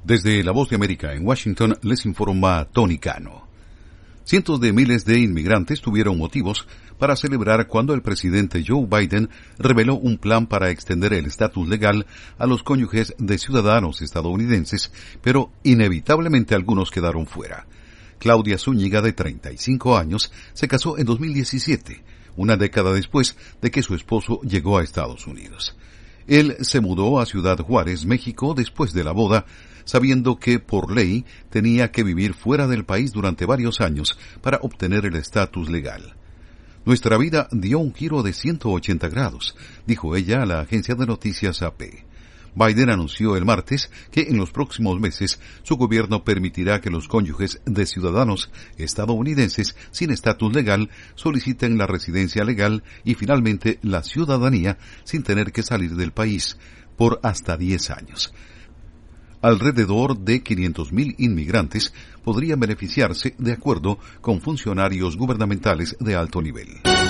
Desde La Voz de América en Washington les informa Tony Cano. Cientos de miles de inmigrantes tuvieron motivos para celebrar cuando el presidente Joe Biden reveló un plan para extender el estatus legal a los cónyuges de ciudadanos estadounidenses, pero inevitablemente algunos quedaron fuera. Claudia Zúñiga, de 35 años, se casó en 2017, una década después de que su esposo llegó a Estados Unidos. Él se mudó a Ciudad Juárez, México, después de la boda, sabiendo que por ley tenía que vivir fuera del país durante varios años para obtener el estatus legal. Nuestra vida dio un giro de 180 grados, dijo ella a la agencia de noticias AP. Biden anunció el martes que en los próximos meses su gobierno permitirá que los cónyuges de ciudadanos estadounidenses sin estatus legal soliciten la residencia legal y finalmente la ciudadanía sin tener que salir del país por hasta 10 años. Alrededor de 500,000 inmigrantes podrían beneficiarse de acuerdo con funcionarios gubernamentales de alto nivel.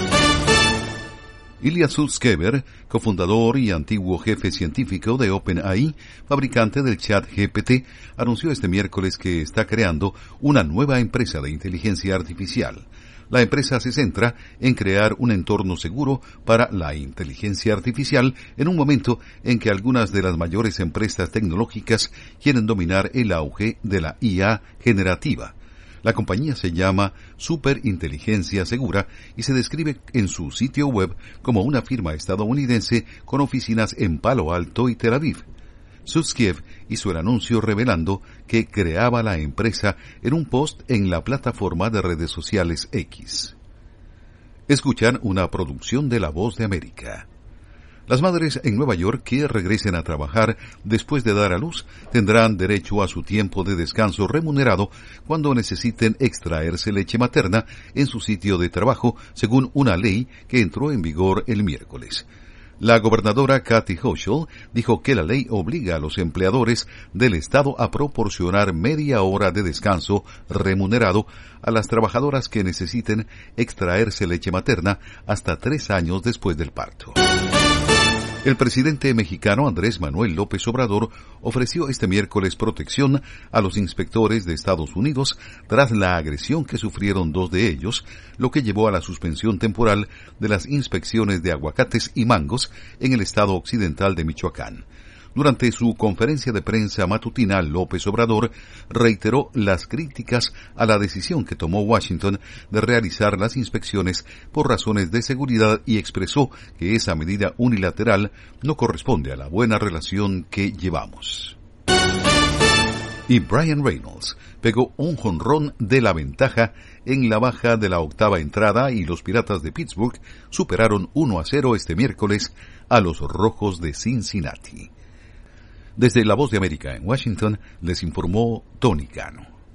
Ilya Sutskever, cofundador y antiguo jefe científico de OpenAI, fabricante del chat GPT, anunció este miércoles que está creando una nueva empresa de inteligencia artificial. La empresa se centra en crear un entorno seguro para la inteligencia artificial en un momento en que algunas de las mayores empresas tecnológicas quieren dominar el auge de la IA generativa. La compañía se llama Superinteligencia Segura y se describe en su sitio web como una firma estadounidense con oficinas en Palo Alto y Tel Aviv. Sutskever hizo el anuncio revelando que creaba la empresa en un post en la plataforma de redes sociales X. Escuchan una producción de La Voz de América. Las madres en Nueva York que regresen a trabajar después de dar a luz tendrán derecho a su tiempo de descanso remunerado cuando necesiten extraerse leche materna en su sitio de trabajo, según una ley que entró en vigor el miércoles. La gobernadora Kathy Hochul dijo que la ley obliga a los empleadores del estado a proporcionar media hora de descanso remunerado a las trabajadoras que necesiten extraerse leche materna hasta 3 años después del parto. El presidente mexicano Andrés Manuel López Obrador ofreció este miércoles protección a los inspectores de Estados Unidos tras la agresión que sufrieron 2 de ellos, lo que llevó a la suspensión temporal de las inspecciones de aguacates y mangos en el estado occidental de Michoacán. Durante su conferencia de prensa matutina, López Obrador reiteró las críticas a la decisión que tomó Washington de realizar las inspecciones por razones de seguridad y expresó que esa medida unilateral no corresponde a la buena relación que llevamos. Y Brian Reynolds pegó un jonrón de la ventaja en la baja de la 8ª entrada y los Piratas de Pittsburgh superaron 1-0 este miércoles a los Rojos de Cincinnati. Desde La Voz de América en Washington les informó Tony Cano.